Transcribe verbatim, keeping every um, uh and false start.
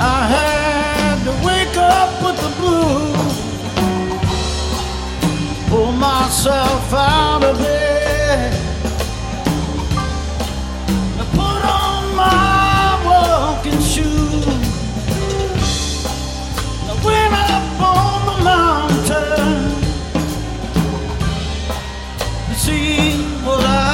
I had to wake up with the blues, pull myself out of bed, and put on my walking shoes. I went up on the mountain to see what I